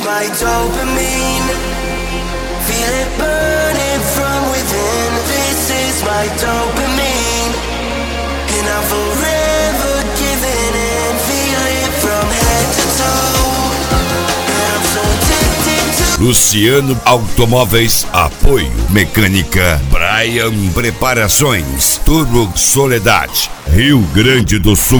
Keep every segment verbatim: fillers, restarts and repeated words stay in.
my dopamine. Feel it burning from within. This is my dopamine. And I'm forever giving in. Feel it from head to toe. And I'm so addicted to Luciano Automóveis, apoio Mecânica Brian Preparações, Turbo Soledade, Rio Grande do Sul.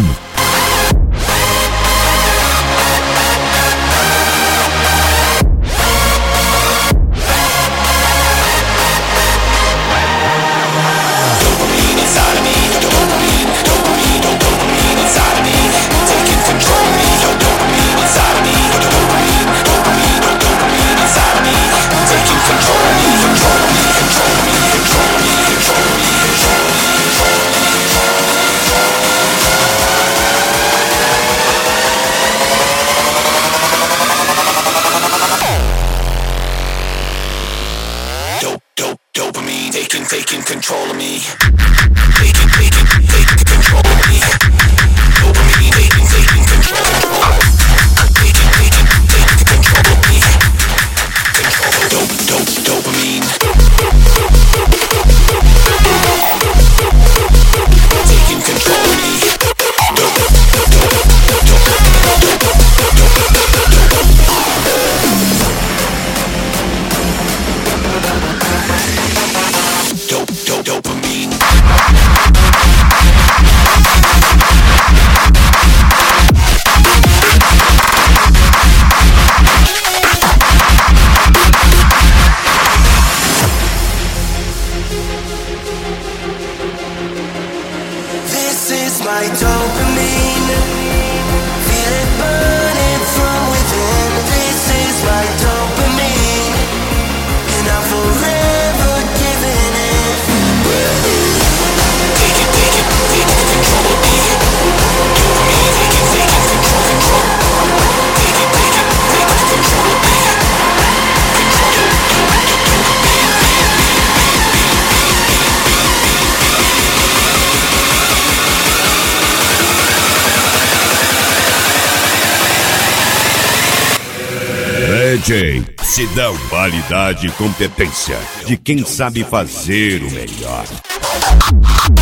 Taking control of me. Taking, taking, taking control of me. Dopamine, taking, taking control. Taking, taking, taking control of me. Control, dope, dope, dopamine. Taking control of me. Dope, dope, dope, dope, dope, dope, dopamine. This is my dopamine. Feel it burning from within. This is my dopamine. And I'm forever giving it. Taking, taking, taking control of me. Dopamine, taking, taking control, control. Taking, taking, taking control of me. D J Sidão, qualidade e competência de quem sabe fazer o melhor.